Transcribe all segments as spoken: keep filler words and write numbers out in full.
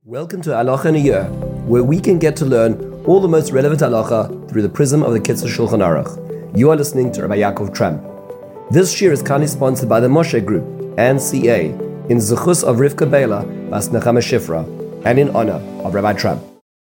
Welcome to Halacha in a Year, where we can get to learn all the most relevant halacha through the prism of the Kitzur Shulchan Aruch. You are listening to Rabbi Yaakov Tramp. This year is kindly sponsored by the Moshe Group and C A in Zechus of Rivka Bela Bas Nechama Shifra and in honor of Rabbi Tramp.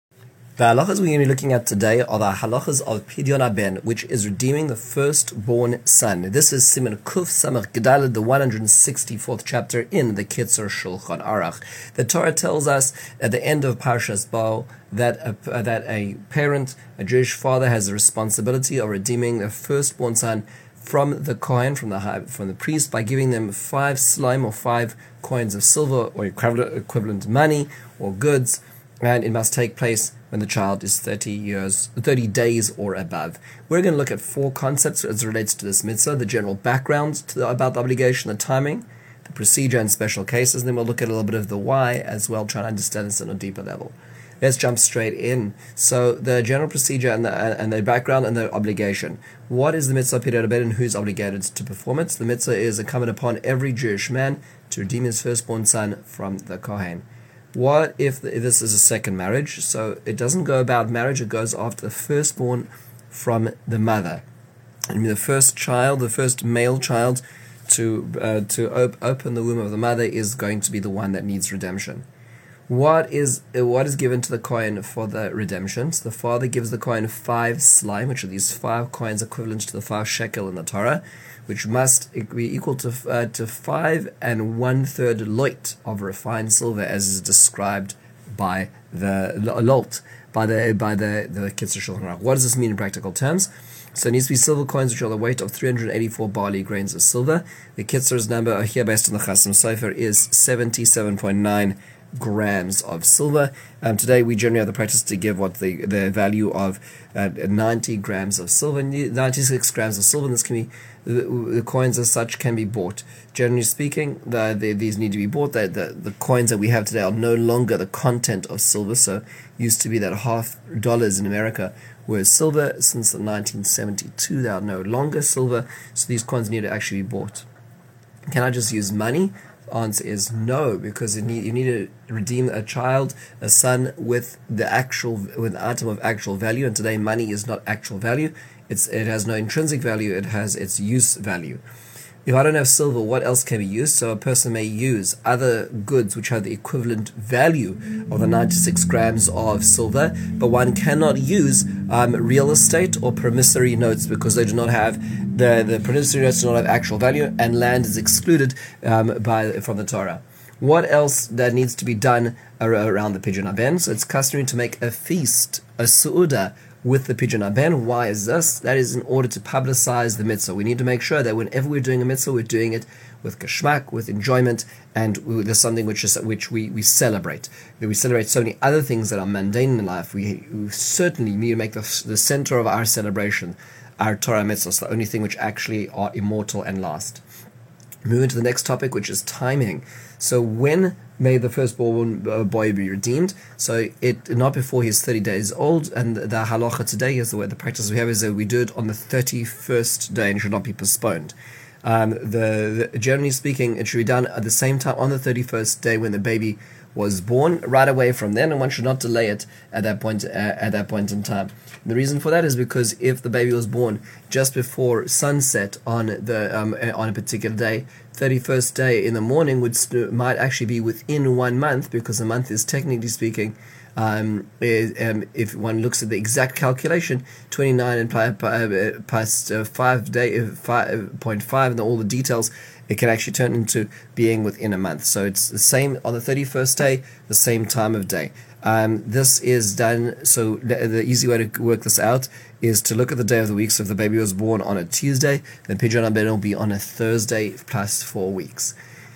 The halachas we're going to be looking at today are the halachas of Pidyon Haben, which is redeeming the firstborn son. This is Siman Kuf Samach Gedaled, the one hundred sixty-fourth chapter in the Kitzur Shulchan Aruch. The Torah tells us at the end of Parshas Bo that a, uh, that a parent, a Jewish father, has the responsibility of redeeming the firstborn son from the Kohen, from the from the priest, by giving them five slime or five coins of silver or equivalent, equivalent money or goods, and it must take place when the child is thirty years, thirty days or above. We're going to look at four concepts as it relates to this mitzvah: the general background to the, about the obligation, the timing, the procedure, and special cases. And then we'll look at a little bit of the why as well, trying to understand this on a deeper level. Let's jump straight in. So the general procedure and the and the background and the obligation. What is the mitzvah Pidyon Haben and who's obligated to perform it? The mitzvah is incumbent upon every Jewish man to redeem his firstborn son from the Kohen. What if, the, if this is a second marriage? So it doesn't go about marriage, it goes after the firstborn from the mother. And the first child, the first male child to uh, to op- open the womb of the mother is going to be the one that needs redemption. What is uh, what is given to the Kohen for the redemption? So the father gives the Kohen five slime, which are these five coins equivalent to the five shekel in the Torah, which must be equal to uh, to five and one third loit of refined silver, as is described by the lot by the by the the Kitzur Shulchan Aruch. What does this mean in practical terms? So it needs to be silver coins which are the weight of three hundred eighty-four barley grains of silver. The Kitzur's number here based on the Chasam Sofer is seventy-seven point nine grams of silver. Um, today we generally have the practice to give what the the value of uh, ninety grams of silver, ninety-six grams of silver. And this can be the, the coins as such can be bought. Generally speaking, the, the, these need to be bought. The, the the coins that we have today are no longer the content of silver. So used to be that half dollars in America were silver. Since the nineteen seventy-two, they are no longer silver. So these coins need to actually be bought. Can I just use money? Answer is no, because you need you need to redeem a child, a son, with the actual with an item of actual value. And today, money is not actual value; it's it has no intrinsic value; it has its use value. If I don't have silver, what else can be used? So a person may use other goods which have the equivalent value of the ninety-six grams of silver, but one cannot use um, real estate or promissory notes because they do not have the the promissory notes do not have actual value, and land is excluded um, by from the Torah. What else that needs to be done around the Pidyon Haben? So it's customary to make a feast, a su'udah, with the Pidyon Haben. Why is this? That is in order to publicize the mitzvah. We need to make sure that whenever we're doing a mitzvah, we're doing it with geschmack, with enjoyment, and there's something which is which we, we celebrate. We celebrate so many other things that are mundane in life. We, we certainly need to make the, the center of our celebration our Torah mitzvahs, the only thing which actually are immortal and last. Moving to the next topic, which is timing. So when may the firstborn boy be redeemed? So it not before he's thirty days old, and the halacha today is the way the practice we have is that we do it on the thirty-first day and should not be postponed. Um, the, the generally speaking, it should be done at the same time on the thirty-first day when the baby was born, right away from then, and one should not delay it at that point uh, at that point in time. And the reason for that is because if the baby was born just before sunset on the um, on a particular day, thirty-first day in the morning would st- might actually be within one month, because a month is technically speaking, um, is, um, if one looks at the exact calculation, twenty-nine and uh, past uh, five day uh, five point five and all the details, it can actually turn into being within a month. So it's the same on the thirty-first day, the same time of day. Um, this is done, so the, the easy way to work this out is to look at the day of the week. So if the baby was born on a Tuesday, then Pidyon Haben will be on a Thursday plus four weeks.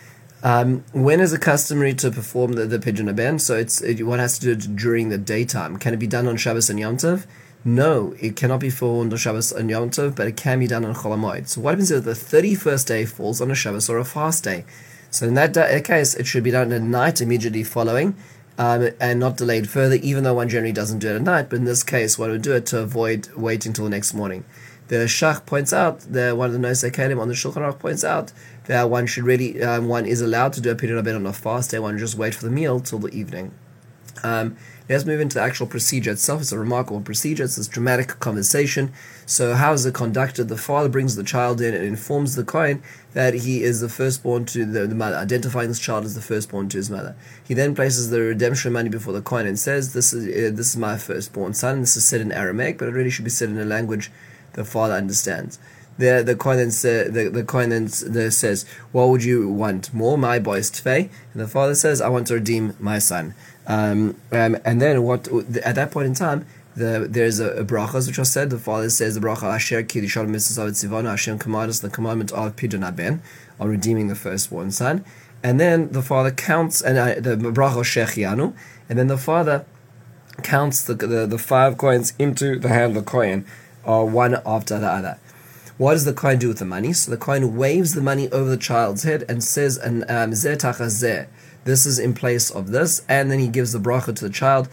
Um, when is it customary to perform the, the Pidyon Haben? So it's it, one has to do it during the daytime. Can it be done on Shabbos and Yom Tov? No, it cannot be performed on Shabbos and Yom Tov, but it can be done on Chol HaMoed. So what happens if the thirty-first day falls on a Shabbos or a fast day? So in that da- case, it should be done at night immediately following, um, and not delayed further, even though one generally doesn't do it at night. But in this case, one would do it to avoid waiting until the next morning. The Shach points out, the one of the Nosei Kalim on the Shulchan Aruch points out that one should really, um, one is allowed to do a Pidyon Haben on a fast day. One just wait for the meal till the evening. Um, let's move into the actual procedure itself. It's a remarkable procedure. It's this dramatic conversation. So how is it conducted? The father brings the child in and informs the Kohen that he is the firstborn to the, the mother, identifying this child as the firstborn to his mother. He then places the redemption money before the Kohen and says, this is uh, this is my firstborn son. This is said in Aramaic, but it really should be said in a language the father understands. The the Kohen then, say, the, the Kohen then says, what would you want more? My boy's tfei. And the father says, I want to redeem my son. Um, um, and then what? At that point in time, the, there's a, a brachas which are said. The father says the bracha Asher ki rishon mitzvah tzivana Hashem commanded us the commandment of pidyon haben, on redeeming the firstborn son. And then the father counts and uh, the bracha shechianu, and then the father counts the the, the five coins into the hand of the Kohen, uh, one after the other. What does the Kohen do with the money? So the Kohen waves the money over the child's head and says, "And um, zeh tachas zeh." This is in place of this, and then he gives the bracha to the child.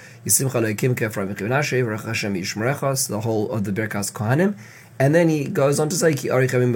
The whole of the Birkas Kohanim, and then he goes on to say, gives certain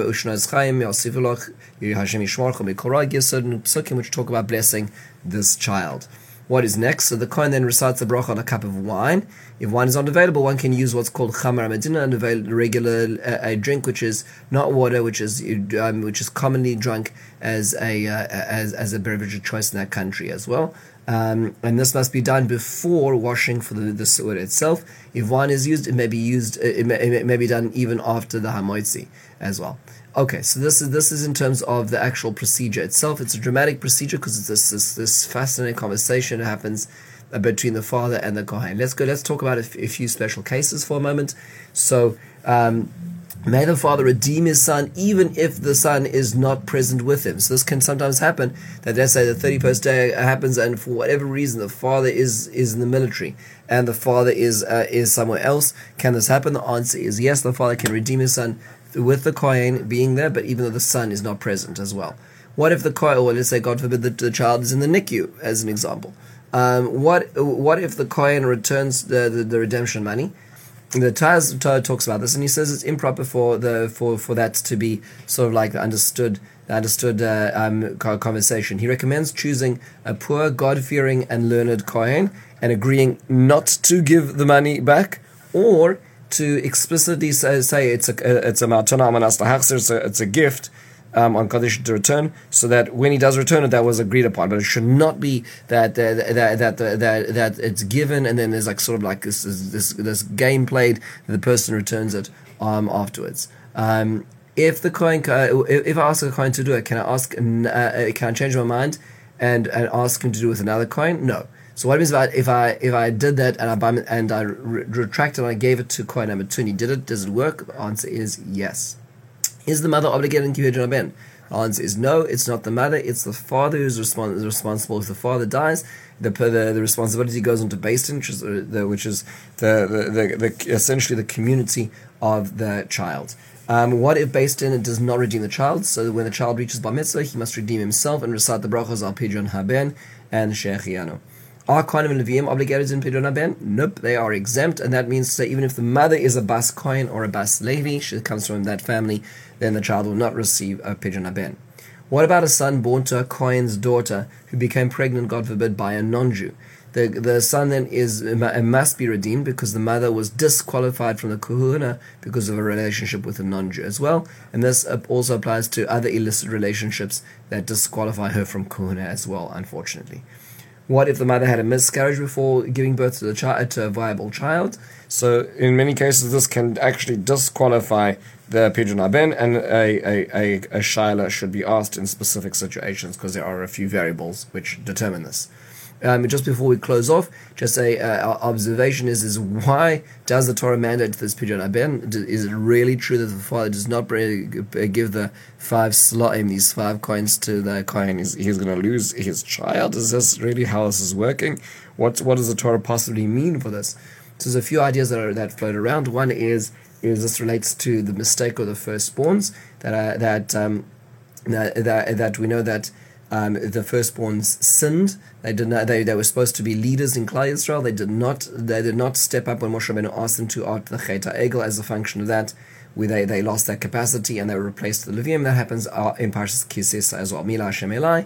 psukim which talk about blessing this child. What is next? So the Kohen then recites the bracha on a cup of wine. If wine is not available, one can use what's called chamar medina, and a regular uh, a drink which is not water, which is um, which is commonly drunk as a uh, as as a beverage of choice in that country as well. Um, and this must be done before washing for the, the su'ud itself. If wine is used, it may be used. It may, it may be done even after the hamoitzi as well. Okay, so this is this is in terms of the actual procedure itself. It's a dramatic procedure because it's this, this this fascinating conversation that happens uh, between the father and the Kohen. Let's go. Let's talk about a, f- a few special cases for a moment. So, um, may the father redeem his son even if the son is not present with him. So this can sometimes happen. That let's say the thirty-first day happens, and for whatever reason the father is is in the military and the father is uh, is somewhere else. Can this happen? The answer is yes. The father can redeem his son with the Kohen being there, but even though the son is not present as well. What if the Kohen, or let's say, God forbid, that the child is in the N I C U, as an example. Um, what what if the Kohen returns the, the, the redemption money? The Taz talks about this, and he says it's improper for the for, for that to be sort of like the understood the understood uh, um, conversation. He recommends choosing a poor, God-fearing, and learned Kohen and agreeing not to give the money back, or to explicitly say, say it's a it's a matana amanas lahachzir, it's a it's a gift um, on condition to return, so that when he does return it, that was agreed upon. But it should not be that uh, that that that that that it's given and then there's like sort of like this this this game played. The person returns it um, afterwards. Um, if the Kohen, uh, if, if I ask a Kohen to do it, can I ask? Uh, can I change my mind and and ask him to do it with another Kohen? No. So what it means about if I if I did that and I and I re- retracted and I gave it to Kohen number two and he did it, does it work? The answer is yes. Is the mother obligated in Kibbutz Ben? The answer is no. It's not the mother. It's the father who's respons- responsible. If the father dies, the the, the responsibility goes on to Beis Din, which is the which is the the, the the essentially the community of the child. Um, what if Beis Din does not redeem the child? So when the child reaches bar mitzvah, he must redeem himself and recite the brachos al pidyon haben and shechianu. Are Kohanim and Leviim obligated in Pidyon Haben? Nope, they are exempt, and that means that even if the mother is a Bas Kohen or a Bas Levi, she comes from that family, then the child will not receive a Pidyon Haben. What about a son born to a Kohen's daughter who became pregnant, God forbid, by a non-Jew? The the son then is must be redeemed because the mother was disqualified from the Kahuna because of a relationship with a non-Jew as well, and this also applies to other illicit relationships that disqualify her from Kahuna as well, unfortunately. What if the mother had a miscarriage before giving birth to the child, to a viable child? So in many cases, this can actually disqualify the Pidyon Haben, and a, a, a, a shaila should be asked in specific situations because there are a few variables which determine this. Um, just before we close off, just a uh, our observation is is why does the Torah mandate this Pidyon Haben? Is it really true that the father does not give the five sla'im, these five coins to the Kohen? He's, he's going to lose his child? Is this really how this is working? What what does the Torah possibly mean for this? So there's a few ideas that are, that float around. One is is this relates to the mistake of the firstborns that uh, that, um, that that that we know that. Um, the firstborns sinned. They did not. They, they were supposed to be leaders in Klal Yisrael. They did not. They did not step up when Moshe Rabbeinu asked them to art the Chet HaEgel. As a function of that, where they, they lost that capacity and they were replaced with the Leviim. That happens uh, in Parshas Ki Sisa as well. Mila Hashem Elai,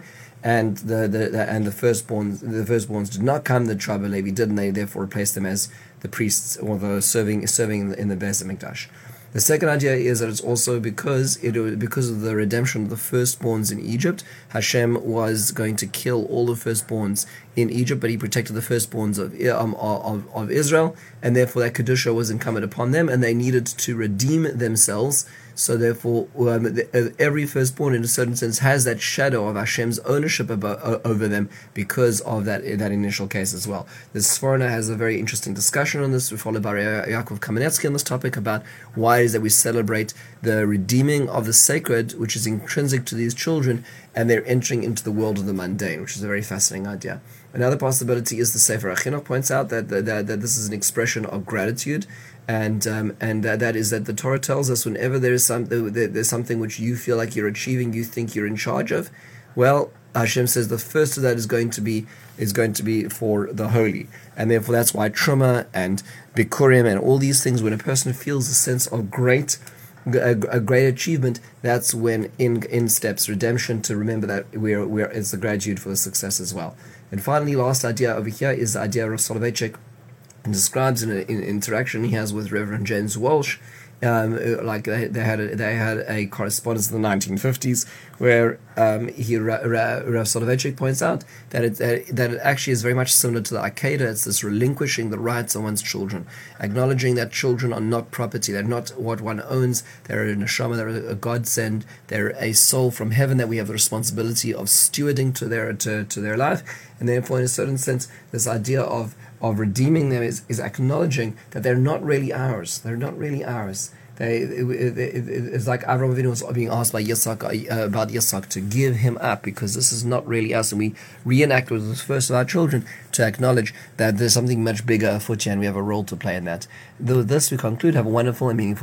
and the, the, the and the firstborns the firstborns did not come. The tribe of Levi did, and they therefore replaced them as the priests, or the serving serving in the, in the Beis Hamikdash. The second idea is that it's also because it because of the redemption of the firstborns in Egypt. Hashem was going to kill all the firstborns in Egypt, but He protected the firstborns of um, of, of Israel, and therefore that kedusha was incumbent upon them, and they needed to redeem themselves. So therefore, um, the, every firstborn, in a certain sense, has that shadow of Hashem's ownership about, over them because of that that initial case as well. The Sforno has a very interesting discussion on this. We followed by Yaakov Kamenetsky on this topic about why it is that we celebrate the redeeming of the sacred, which is intrinsic to these children, and they're entering into the world of the mundane, which is a very fascinating idea. Another possibility is the Sefer HaChinuch points out that, that, that, that this is an expression of gratitude, and um, and that, that is that the Torah tells us whenever there is some, there, there's something which you feel like you're achieving, you think you're in charge of, well, Hashem says the first of that is going to be is going to be for the holy, and therefore that's why Truma and Bikurim and all these things, when a person feels a sense of great A, a great achievement, that's when in in steps redemption, to remember that we're we're it's the gratitude for the success as well. And finally, last idea over here is the idea of Soloveitchik, and describes in an interaction he has with Reverend James Walsh. Um, like they, they had a, they had a correspondence in the nineteen fifties where um, he Rav Soloveitchik points out that it that it actually is very much similar to the Akedah. It's this relinquishing the rights of one's children, acknowledging that children are not property, they're not what one owns, they're a neshama, they're a godsend, they're a soul from heaven that we have the responsibility of stewarding to their to, to their life, and therefore in a certain sense this idea of of redeeming them is, is acknowledging that they're not really ours. They're not really ours. They, it, it, it, it's like Avraham Avinu was being asked by Yitzhak, uh, about Yitzhak to give him up because this is not really us, and we reenact with the first of our children to acknowledge that there's something much bigger afoot here and we have a role to play in that. Though this we conclude, have a wonderful and meaningful